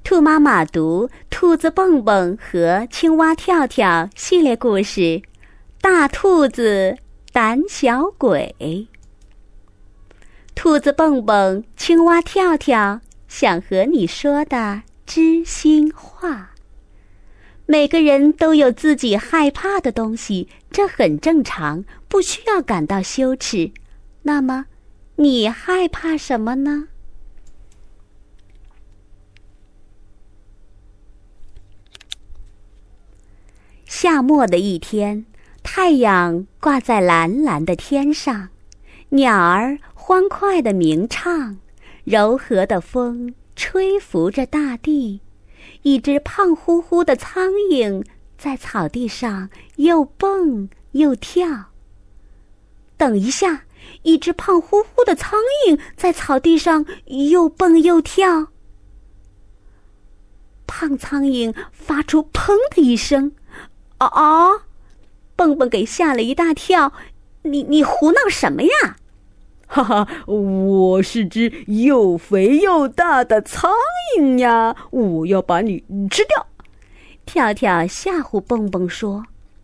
兔妈妈读《兔子蹦蹦和青蛙跳跳》系列故事《大兔子胆小鬼》。兔子蹦蹦，青蛙跳跳，想和你说的知心话。每个人都有自己害怕的东西，这很正常，不需要感到羞耻。那么，你害怕什么呢？夏末的一天，太阳挂在蓝蓝的天上，鸟儿欢快地鸣唱，柔和的风吹拂着大地。一只胖乎乎的苍蝇在草地上又蹦又跳。等一下，一只胖乎乎的苍蝇在草地上又蹦又跳。胖苍蝇发出砰的一声，蹦蹦给吓了一大跳。你胡闹什么呀？ 哈哈，我是只又肥又大的苍蝇呀，我要把你吃掉。 跳跳吓唬蹦蹦说：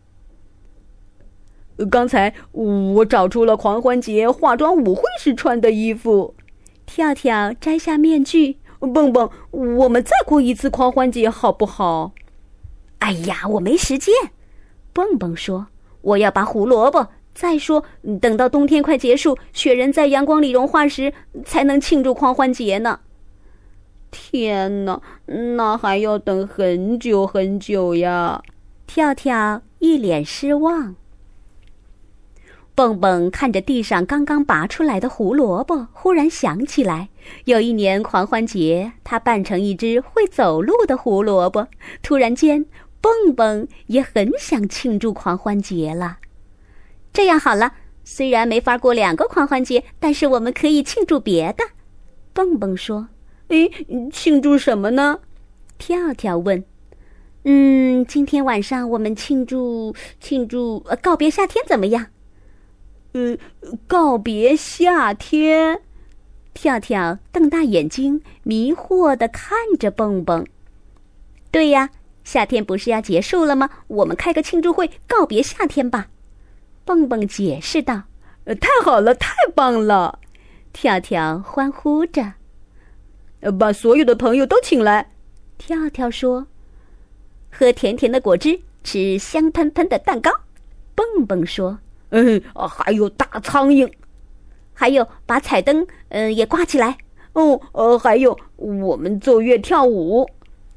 刚才我找出了狂欢节化妆舞会时穿的衣服。 跳跳摘下面具， 蹦蹦，我们再过一次狂欢节好不好？ 哎呀，我没时间。蹦蹦说：我要拔胡萝卜。再说，等到冬天快结束，雪人在阳光里融化时，才能庆祝狂欢节呢。 天哪，那还要等很久很久呀！ 跳跳一脸失望。蹦蹦看着地上刚刚拔出来的胡萝卜，忽然想起来，有一年狂欢节，他扮成一只会走路的胡萝卜。突然间，蹦蹦也很想庆祝狂欢节了。这样好了，虽然没法过2个狂欢节，但是我们可以庆祝别的。蹦蹦说： 庆祝什么呢？ 跳跳问。今天晚上我们庆祝告别夏天怎么样？ 告别夏天？ 跳跳瞪大眼睛，迷惑地看着蹦蹦。对呀，夏天不是要结束了吗？我们开个庆祝会告别夏天吧。蹦蹦解释道： 太好了，太棒了！ 跳跳欢呼着。 把所有的朋友都请来。 跳跳说：喝甜甜的果汁，吃香喷喷的蛋糕。蹦蹦说： 还有大苍蝇， 还有把彩灯也挂起来。 还有我们奏乐跳舞。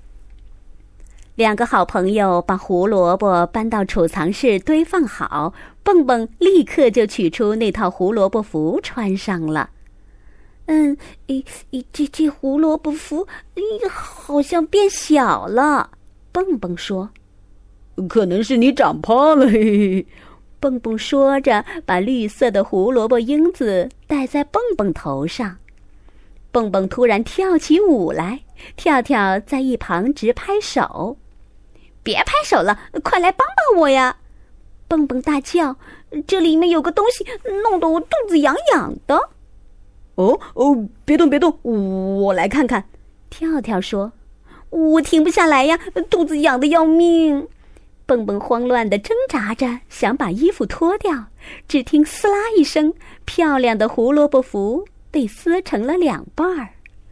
2个好朋友把胡萝卜搬到储藏室堆放好，蹦蹦立刻就取出那套胡萝卜服穿上了。这胡萝卜服好像变小了。蹦蹦说： 可能是你长胖了。嘿嘿。 蹦蹦说着，把绿色的胡萝卜缨子戴在蹦蹦头上。蹦蹦突然跳起舞来，跳跳在一旁直拍手。别拍手了，快来帮帮我呀！蹦蹦大叫，这里面有个东西弄得我肚子痒痒的。 别动别动，我来看看。 跳跳说：我停不下来呀，肚子痒得要命。蹦蹦慌乱地挣扎着，想把衣服脱掉，只听撕拉一声，漂亮的胡萝卜服被撕成了2半。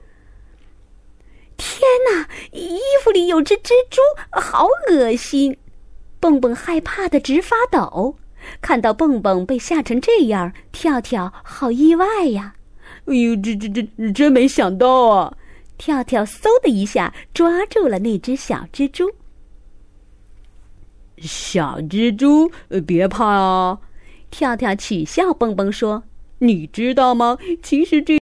天哪，衣服里有只蜘蛛，好恶心！蹦蹦害怕得直发抖。看到蹦蹦被吓成这样，跳跳好意外呀！ 这真没想到啊！ 跳跳嗖的一下抓住了那只小蜘蛛。 小蜘蛛，别怕啊！ 跳跳取笑蹦蹦说： 你知道吗？其实这